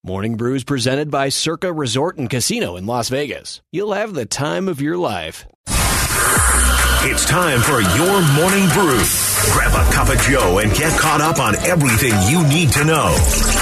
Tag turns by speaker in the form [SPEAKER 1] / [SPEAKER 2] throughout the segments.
[SPEAKER 1] Morning Brews presented by Circa Resort and Casino in Las Vegas. You'll have the time of your life.
[SPEAKER 2] It's time for your Morning Brew. Grab a cup of Joe and get caught up on everything you need to know.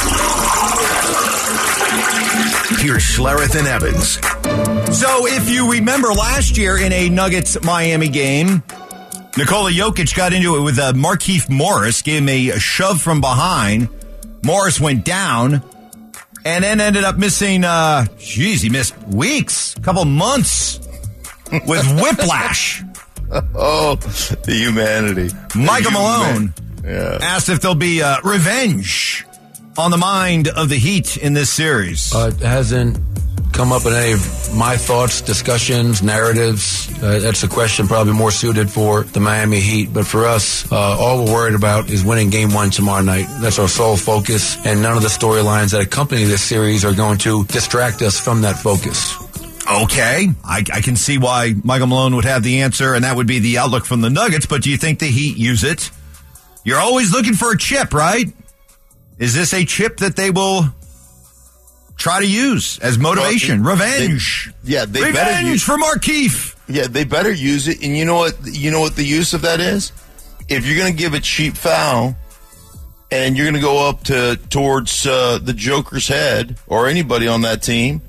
[SPEAKER 2] Here's Schlereth and Evans.
[SPEAKER 3] So if you remember last year in a Nuggets-Miami game, Nikola Jokic got into it with Markieff Morris, gave him a shove from behind. Morris went down. And then ended up missing, he missed weeks, a couple months with whiplash.
[SPEAKER 4] Oh, the humanity.
[SPEAKER 3] Michael Malone asked if there'll be revenge on the mind of the Heat in this series.
[SPEAKER 5] It hasn't come up in any of my thoughts, discussions, narratives. That's a question probably more suited for the Miami Heat. But for us, all we're worried about is winning Game 1 tomorrow night. That's our sole focus, and none of the storylines that accompany this series are going to distract us from that focus.
[SPEAKER 3] Okay, I can see why Michael Malone would have the answer, and that would be the outlook from the Nuggets, but do you think the Heat use it? You're always looking for a chip, right? Is this a chip that they will try to use as motivation? Revenge.
[SPEAKER 4] They
[SPEAKER 3] Revenge
[SPEAKER 4] better use
[SPEAKER 3] for Markieff.
[SPEAKER 4] Yeah, they better use it. And you know what the use of that is? If you're going to give a cheap foul and you're going to go up towards the Joker's head or anybody on that team,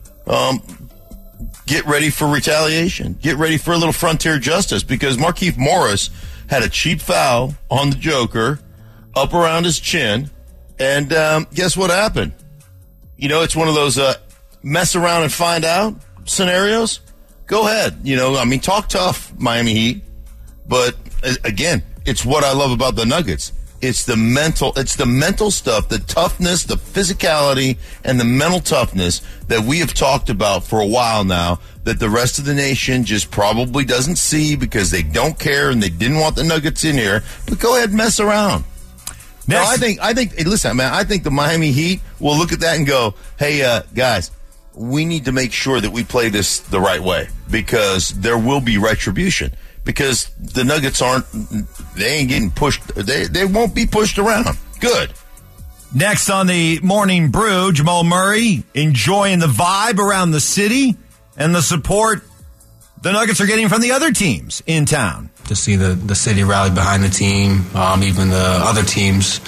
[SPEAKER 4] get ready for retaliation. Get ready for a little frontier justice, because Markieff Morris had a cheap foul on the Joker up around his chin, and guess what happened? You know, it's one of those mess around and find out scenarios. Go ahead. Talk tough, Miami Heat. But again, it's what I love about the Nuggets. It's the mental stuff, the toughness, the physicality, and the mental toughness that we have talked about for a while now, that the rest of the nation just probably doesn't see because they don't care and they didn't want the Nuggets in here. But go ahead and mess around. No, I think. Listen, man. I think the Miami Heat will look at that and go, "Hey, guys, we need to make sure that we play this the right way, because there will be retribution. Because the Nuggets they ain't getting pushed. They won't be pushed around. Good."
[SPEAKER 3] Next on the Morning Brew, Jamal Murray enjoying the vibe around the city and the support the Nuggets are getting from the other teams in town.
[SPEAKER 5] To see the city rally behind the team, even the other teams,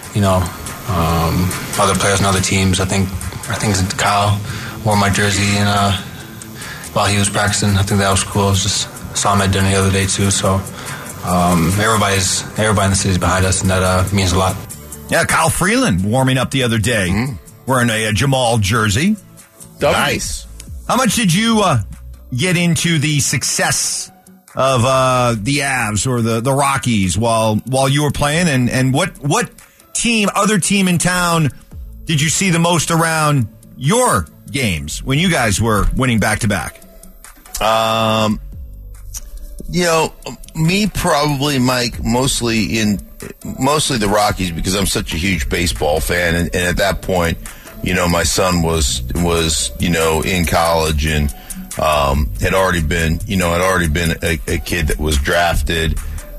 [SPEAKER 5] other players and other teams. I think Kyle wore my jersey and while he was practicing. I think that was cool. I just saw him at dinner the other day too. So everybody in the city's behind us, and that means a lot.
[SPEAKER 3] Yeah, Kyle Freeland warming up the other day, wearing a Jamal jersey.
[SPEAKER 4] Nice.
[SPEAKER 3] How much did you get into the success of the Avs or the Rockies while you were playing, and what other team in town did you see the most around your games when you guys were winning back-to-back?
[SPEAKER 4] Me probably, Mike, mostly the Rockies, because I'm such a huge baseball fan, and at that point, my son was in college and had already been a kid that was drafted,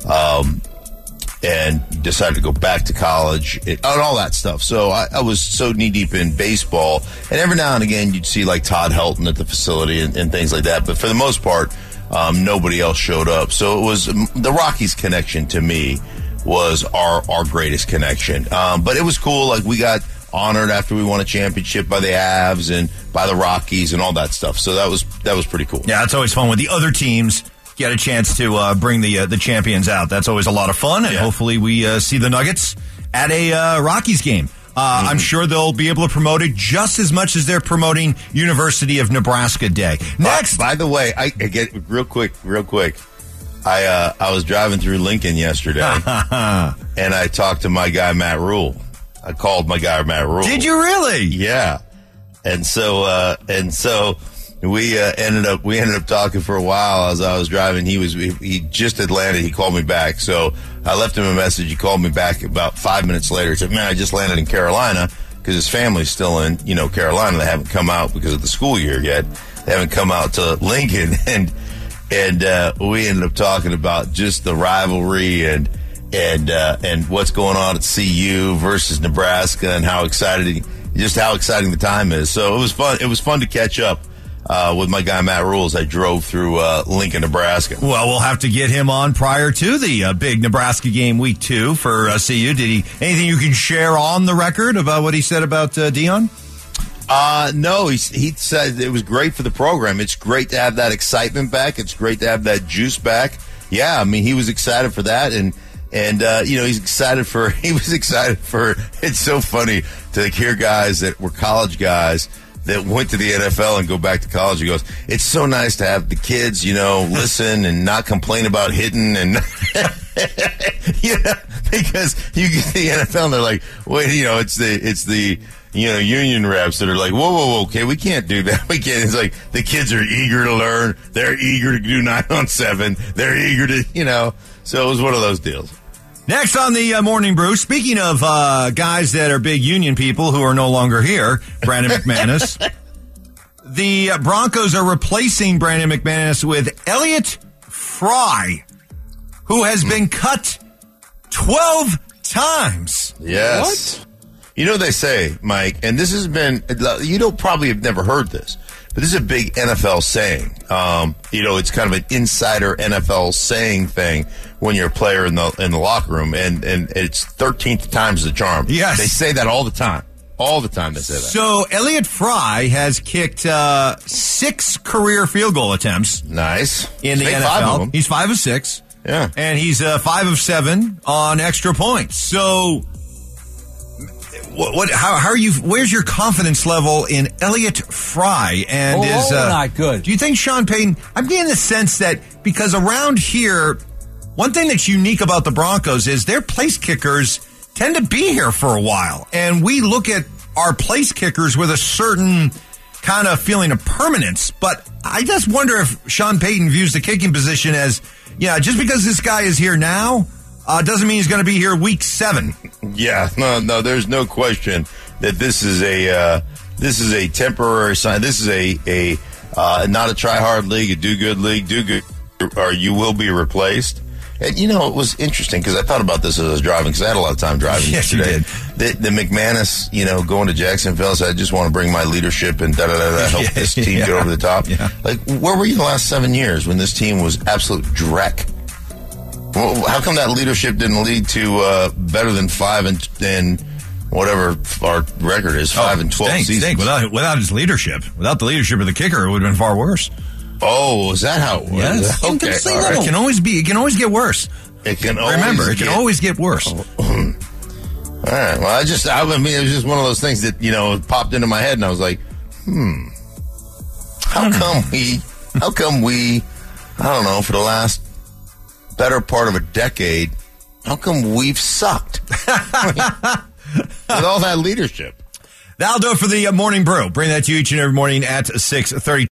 [SPEAKER 4] and decided to go back to college and all that stuff. So I was so knee deep in baseball, and every now and again you'd see like Todd Helton at the facility and things like that. But for the most part, nobody else showed up. So it was the Rockies connection to me was our greatest connection. But it was cool. Like, we got honored after we won a championship by the Avs and by the Rockies and all that stuff. So that was pretty cool.
[SPEAKER 3] Yeah, it's always fun when the other teams get a chance to bring the champions out. That's always a lot of fun, and hopefully we see the Nuggets at a Rockies game. I'm sure they'll be able to promote it just as much as they're promoting University of Nebraska Day. Next.
[SPEAKER 4] By the way, I get real quick. I was driving through Lincoln yesterday, and I talked to my guy, Matt Rule. I called my guy, Matt Rule.
[SPEAKER 3] Did you really?
[SPEAKER 4] Yeah. And so we ended up talking for a while as I was driving. He just had landed. He called me back. So I left him a message. He called me back about 5 minutes later. He said, "Man, I just landed in Carolina," because his family's still in, Carolina. They haven't come out because of the school year yet. They haven't come out to Lincoln. And we ended up talking about just the rivalry and what's going on at CU versus Nebraska, and how excited just how exciting the time is. So it was fun. It was fun to catch up with my guy Matt Rule as I drove through Lincoln, Nebraska.
[SPEAKER 3] Well, we'll have to get him on prior to the big Nebraska game week 2 for CU. Anything you can share on the record about what he said about Deion?
[SPEAKER 4] No, he said it was great for the program. It's great to have that excitement back. It's great to have that juice back. Yeah, I mean, he was excited for that, and he was excited for. It's so funny to hear guys that were college guys that went to the NFL and go back to college. He goes, it's so nice to have the kids, listen and not complain about hitting and, because you get the NFL and they're like, wait, it's the union reps that are like, whoa, okay, we can't do that. We can't. It's like the kids are eager to learn. They're eager to do 9-on-7. They're eager to, so it was one of those deals.
[SPEAKER 3] Next on the Morning Brew, speaking of guys that are big union people who are no longer here, Brandon McManus. The Broncos are replacing Brandon McManus with Elliott Fry, who has been cut 12 times.
[SPEAKER 4] Yes. What? They say, Mike, and this has been, probably have never heard this, but this is a big NFL saying. It's kind of an insider NFL saying thing when you're a player in the locker room, and it's 13th time's the charm.
[SPEAKER 3] Yes.
[SPEAKER 4] They say that all the time. All the time they say that.
[SPEAKER 3] So Elliott Fry has kicked 6 career field goal attempts.
[SPEAKER 4] Nice.
[SPEAKER 3] In the NFL.
[SPEAKER 4] 5 of them.
[SPEAKER 3] He's 5 of 6.
[SPEAKER 4] Yeah.
[SPEAKER 3] And he's 5 of 7 on extra points. So how are you? Where's your confidence level in Elliott Fry? And
[SPEAKER 6] not good.
[SPEAKER 3] Do you think Sean Payton? I'm getting the sense that because around here, one thing that's unique about the Broncos is their place kickers tend to be here for a while, and we look at our place kickers with a certain kind of feeling of permanence. But I just wonder if Sean Payton views the kicking position as, just because this guy is here now. Doesn't mean he's going to be here week 7.
[SPEAKER 4] Yeah, no, there's no question that this is a temporary sign. This is a not a try hard league, a do good league. Do good, or you will be replaced. And it was interesting because I thought about this as I was driving because I had a lot of time driving.
[SPEAKER 3] Yes,
[SPEAKER 4] yesterday.
[SPEAKER 3] you did.
[SPEAKER 4] The McManus, going to Jacksonville, so I just want to bring my leadership and help this team get over the top. Yeah. Like, where were you the last 7 years when this team was absolute dreck? Well, how come that leadership didn't lead to better than 5 and whatever our record is, 5 and 12 seasons?
[SPEAKER 3] Without his leadership, without the leadership of the kicker, it would have been far worse.
[SPEAKER 4] Oh, is that how it was?
[SPEAKER 3] Yes.
[SPEAKER 4] Okay.
[SPEAKER 3] Right. It can always get worse.
[SPEAKER 4] It can
[SPEAKER 3] always get worse.
[SPEAKER 4] All right. Well, it was just one of those things that, popped into my head, and I was like, how come we, I don't know, for the last better part of a decade, how come we've sucked with all that leadership?
[SPEAKER 3] That'll do it for the Morning Brew. Bring that to you each and every morning at 6:30.